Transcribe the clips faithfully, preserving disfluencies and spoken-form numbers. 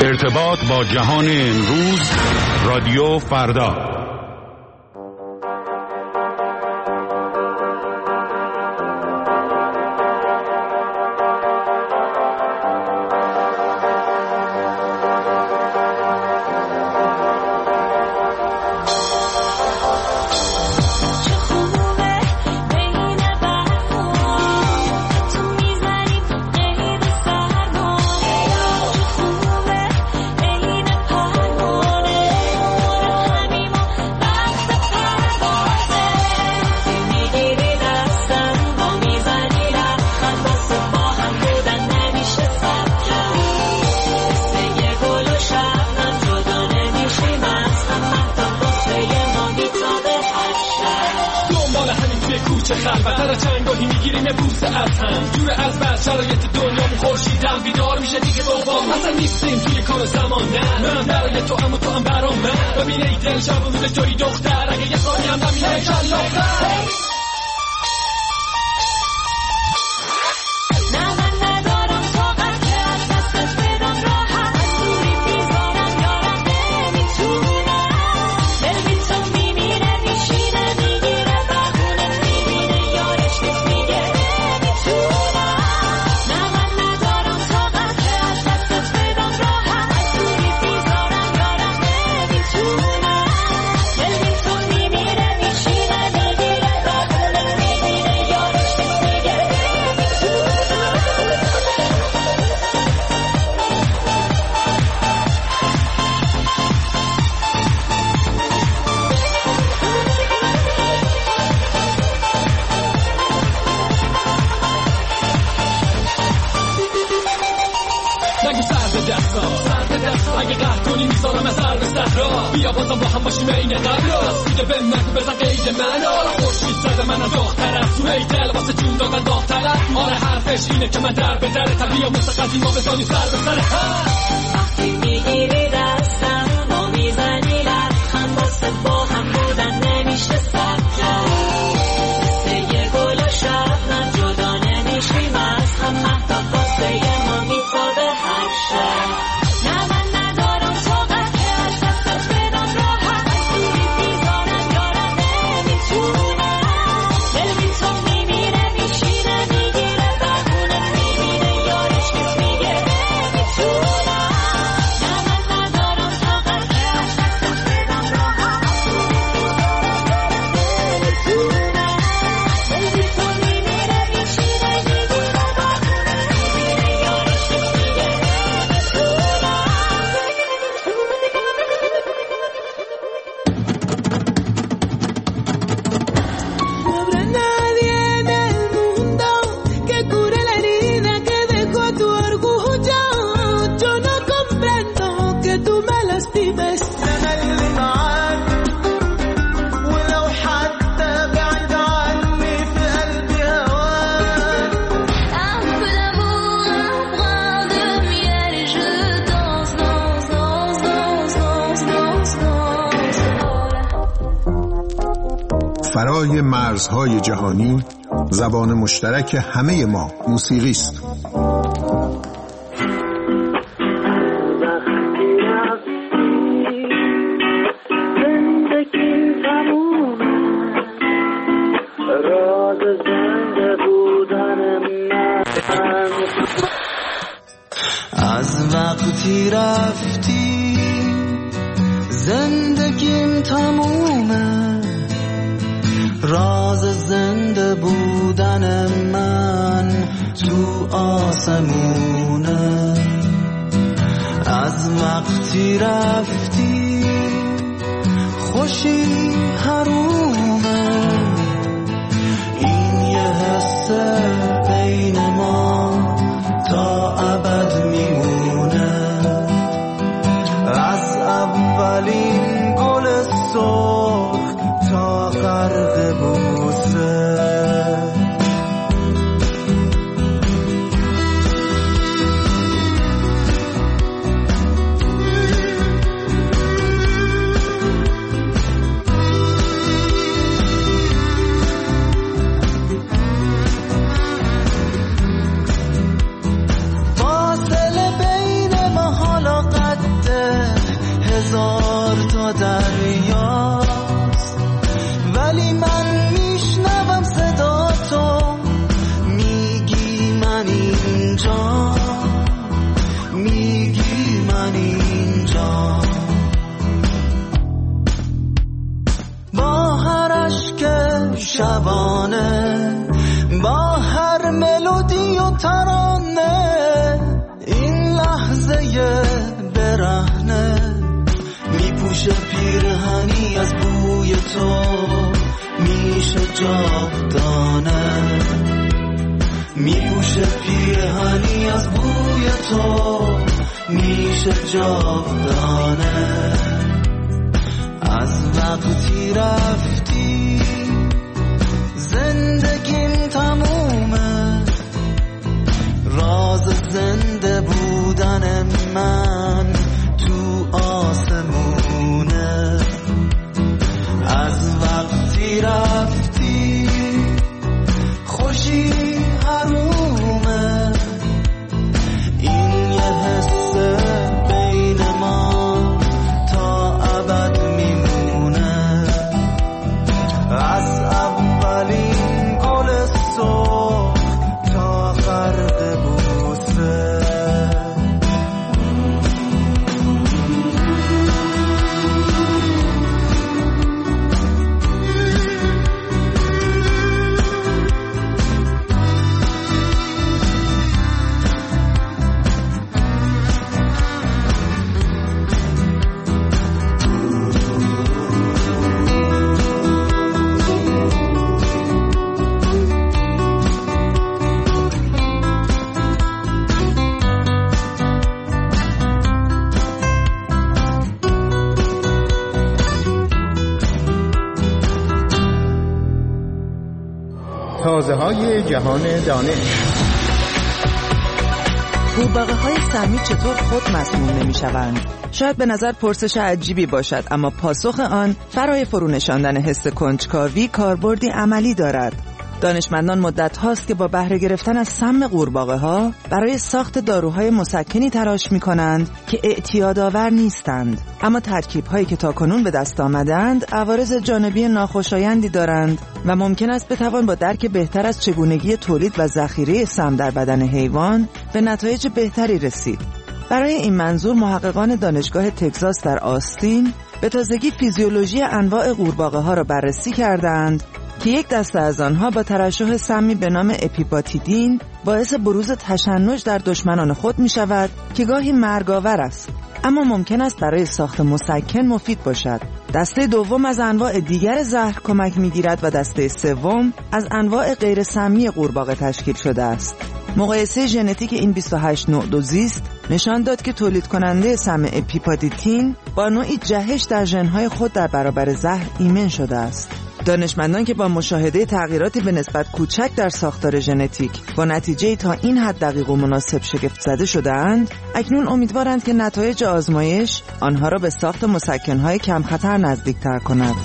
ارتباط با جهان امروز، رادیو فردا. چه خلوت را چنگاهی میگیریم بوس از هم جور از بعد شرایط دنیامون خورشیدم بیدار میشه دیگه بابام اصلا نیستیم توی کار زمان نه من برای تو اما تو هم برام من ببین ای دل شب و روز جایی دختر اگه یه ثانی هم نمیشه کلافتر اگه قهر کنی میذارم از هر به صحرا بیا بازم با هم باشیم این قبلا دیگه به نگو بزن قید من آره خورشید زده من از داغ‌ترم تو ای دل واسه جون دادن داغ‌ترم آره حرفش اینه که من در به در طبیعه مستقیم ما بزنیم سر به سر هم وقتی میگیری دستم ما میزنی لبخند واسه با هم بودن نمیشه سب مثل یه گل و شبنم جدا نمیشیم از هم مهتاب واسه ما میتابه هر شب فرای مرزهای جهانی، زبان مشترک همه ما موسیقی است. از وقتی رفتی زندگیم تمومه راز زنده بودن من تو آسمونه از وقتی رفتی خوشی حرومه این یه حس بین ما تا ابد میمونه از اولین گل سرخ تا غرق بوسه میپوشه پیرهنی از بوی تو، میشه جاودانه. میپوشه پیرهنی از بوی تو، میشه جاودانه. از وقتی رفتی زندگیم تمومه، راز زنده بودن من تو آسمونه. از وقتی رفتی خوشی حرومه، این یه حسه بین ما تا ابد میمونه. از اولین گل صبح تا غرق بوسه. تازه های جهان دانش. قورباغه های سمی چطور خود مسموم نمی شوند؟ شاید به نظر پرسش عجیبی باشد، اما پاسخ آن برای فرونشاندن حس کنجکاوی کاربردی عملی دارد. دانشمندان مدت هاست که با بهره گرفتن از سم قورباغه ها برای ساخت داروهای مسکنی تلاش می کنند که اعتیادآور نیستند، اما ترکیب هایی که تاکنون به دست آمدند عوارض جانبی ناخوشایندی دارند و ممکن است بتوان با درک بهتر از چگونگی تولید و ذخیره سم در بدن حیوان به نتایج بهتری رسید. برای این منظور محققان دانشگاه تگزاس در آستین به تازگی فیزیولوژی انواع قورباغه ها را بررسی کردند که یک دسته از آنها با ترشح سمی به نام اپیپاتیدین باعث بروز تشنج در دشمنان خود می شود که گاهی مرگاور است، اما ممکن است برای ساخت مسکن مفید باشد. دسته دوم از انواع دیگر زهر کمک می گیرد و دسته سوم از انواع غیر سمی قورباغه تشکیل شده است. مقایسه ژنتیک این بیست و هشت نوع دوزیست نشان داد که تولید کننده سم اپیپاتیدین با نوعی جهش در ژن‌های خود در برابر زهر ایمن شده است. دانشمندان که با مشاهده تغییراتی به نسبت کوچک در ساختار ژنتیک با نتیجه تا این حد دقیق و مناسب شگفت زده شده‌اند، اکنون امیدوارند که نتایج آزمایش آنها را به ساخت مسکن‌های کم خطر نزدیک‌تر کند.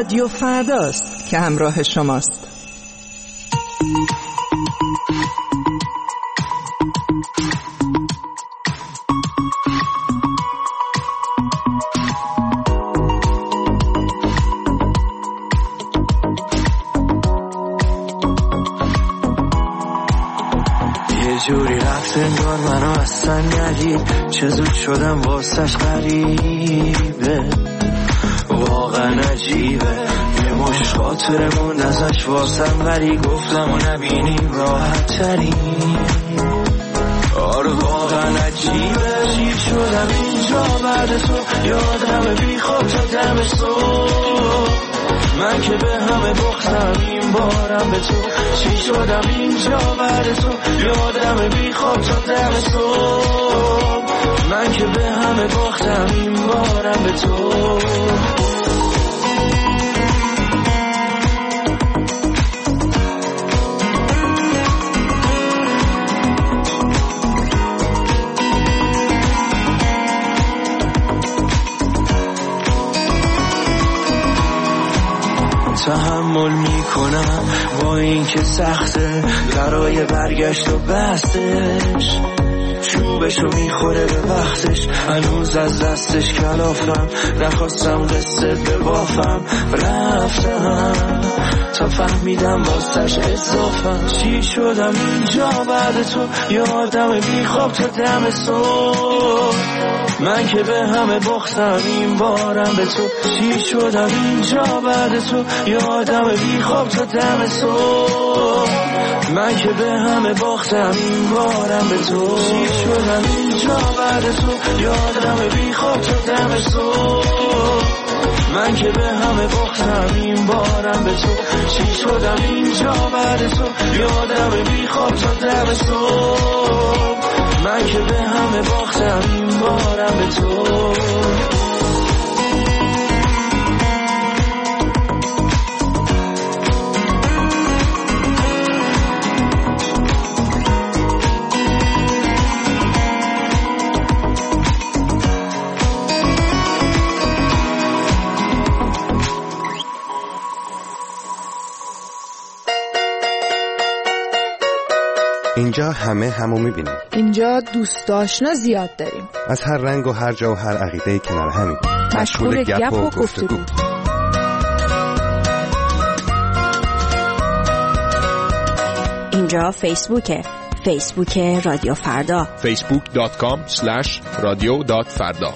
رادیو فرداست که همراه شماست. جوری رفت انگار منو اصلا ندید، چه زود شدم واسش غریبه، واقعا عجیبه. یه مش خاطرمون ازش واسم ولی گفتم و نبینیم راحت ترین. آره واقعا عجیبه، شیر شدم اینجا بعد تو، یادم بی خواب تا دم صبح. من که به همه بختم این بارم به تو، چی شدم اینجا بعد تو، یادم بی خواب تا دم صبح. من که به همه بختم این بارم به تو. تحمل میکنم با این که سخته، برای برگشت و بستش چوبشو میخوره به وقتش. هنوز از دستش کلافم، نخواستم قصه ببافم، رفتم تا فهمیدم واسش اضافم. چی شدم اینجا بعد تو، یادم بی خواب تا دم صبح. من که به همه بختم این بارم به تو، چی شدم اینجا بعد تو، یادم بی خواب تا دم صبح. من که به همه باختم این بارم به تو، چی شدم اینجا بعد تو، یادم بی خواب تا دم صبح. من که به همه باختم این بارم به تو، چی شدم اینجا بعد تو، یادم بی خواب تا دم صبح. من که به همه باختم این بارم به تو. اینجا همه همو میبینیم. اینجا دوست آشنا زیاد داریم، از هر رنگ و هر جا و هر عقیده کنار همین، مشغول گپ و گفتگو. اینجا فیسبوکه، فیسبوک رادیو فردا، فیسبوک دات کام اسلش رادیو دات فردا.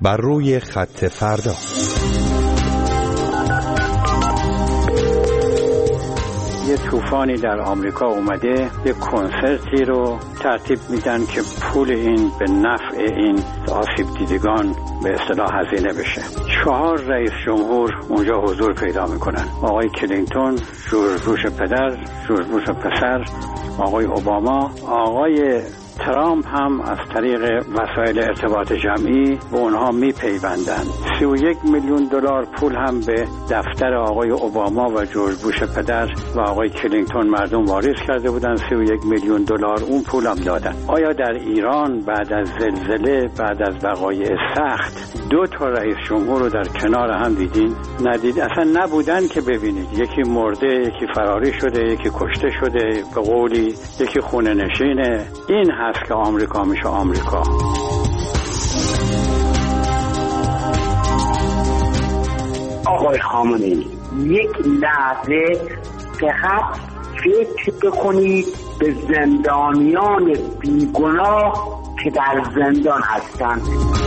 بر روی خط فردا. یه طوفانی در آمریکا اومده، یه کنسرتی رو ترتیب میدن که پول این به نفع این آسیب دیدگان به اصطلاح هزینه بشه. چهار رئیس جمهور اونجا حضور پیدا میکنن: آقای کلینتون، جورج بوش پدر، جورج بوش پسر، آقای اوباما، آقای ترامپ هم از طریق وسایل ارتباط جمعی به اونها میپیوندند. سی و یک میلیون دلار پول هم به دفتر آقای اوباما و جورج بوش پدر و آقای کلینتون مردم واریز کرده بودند. سی و یک میلیون دلار اون پول هم دادن. آیا در ایران بعد از زلزله، بعد از وقایع سخت، دو تا رئیس جمهور رو در کنار هم دیدین؟ ندید، اصلا نبودن که ببینید. یکی مرده، یکی فراری شده، یکی کشته شده، به قولی یکی خونه نشینه. این هست که آمریکا میشه آمریکا. آقای خامنه‌ای، یک لحظه فقط فکر بکنید به زندانیان بیگناه که در زندان هستند.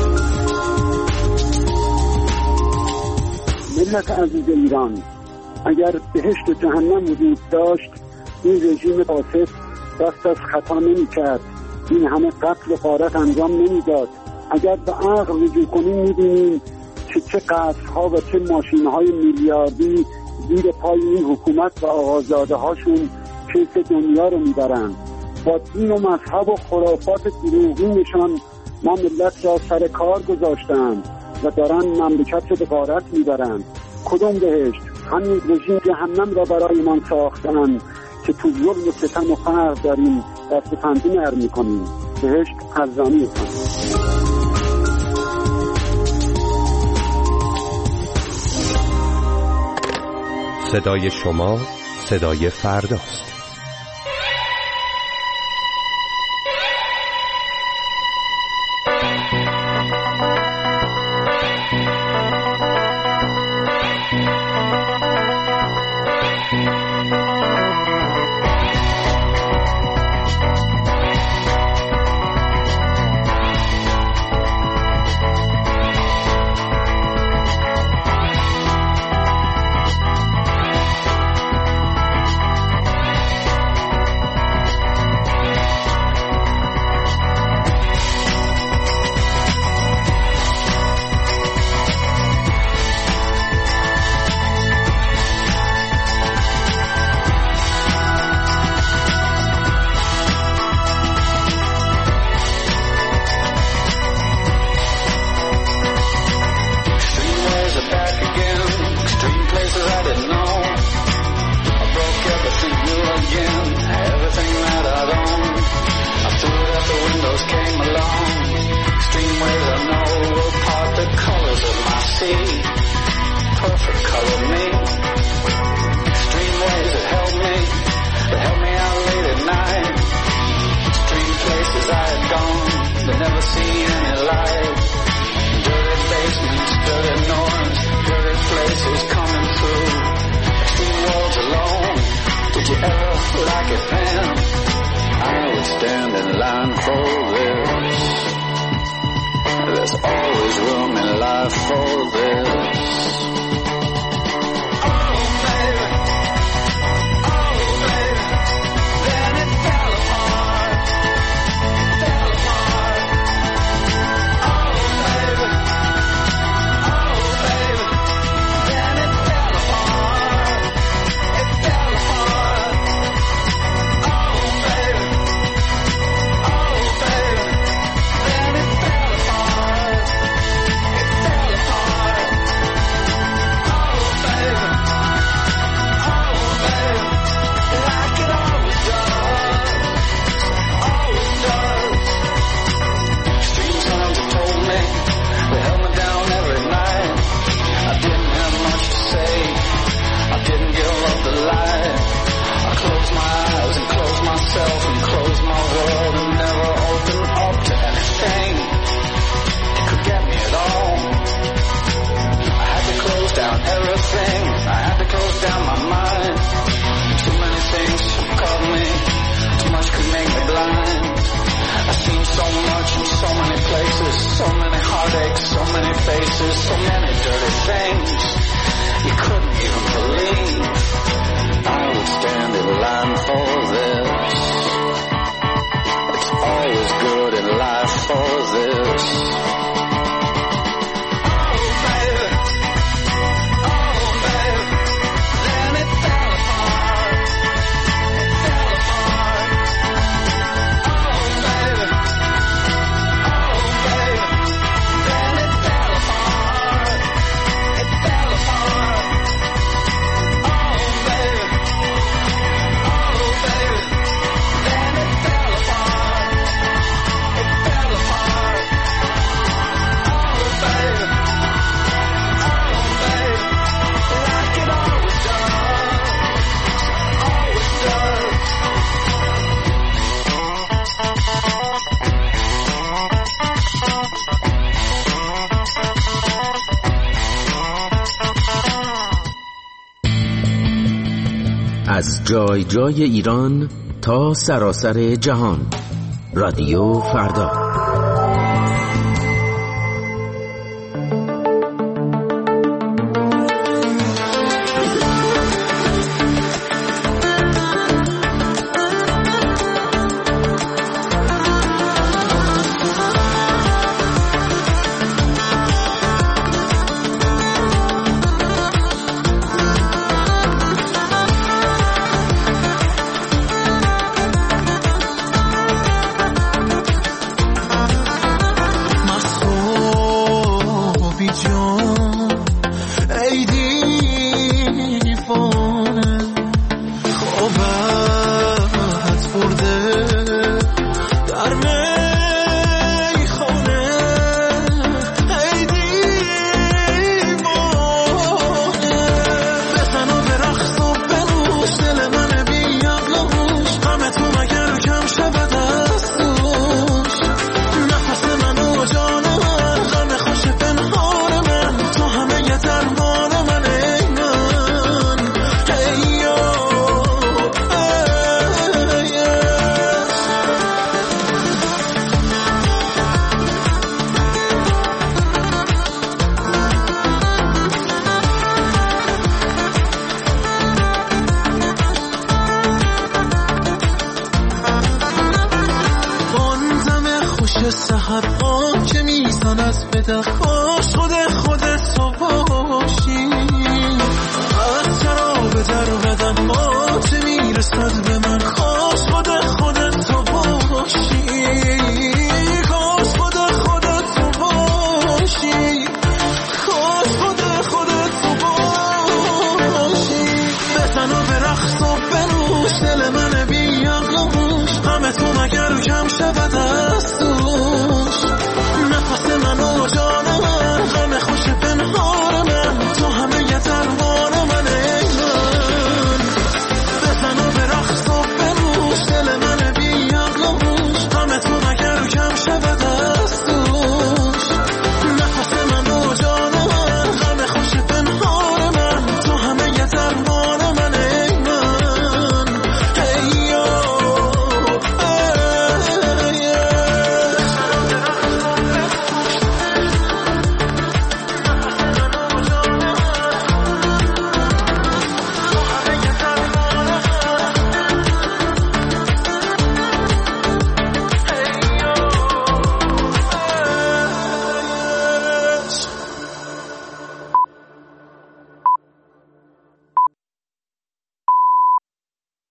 ملت عزیز ایران، اگر بهشت و جهنم وجود داشت، این رژیم فاسد دست از خطا نمی کرد، این همه قتل و غارت انجام نمی داد. اگر به عقل رجوع کنیم می بینیم که چه قصرها و چه ماشینهای میلیاردی زیر پای این حکومت و آقازاده هاشون کیف دنیا رو می برند. با دین و مذهب و خرافات دروغینشان ما ملت را سر کار گذاشتند و دارن مملکت رو به غارت می برند. کدوم بهشت؟ همین رژیم جهنم را برای من ساختند که تو ظلم و ستم و فقر داریم دست پنجه نرم می‌کنیم. بهشت ارزانی است. صدای شما، صدای فرداست. So many hearts heartache, so many faces, so many dirty things you couldn't even believe. I would stand in line for this. It's always good in life for this. از جای جای ایران تا سراسر جهان، رادیو فردا. سحر آن که میزن از بده خوش خود خودت صبح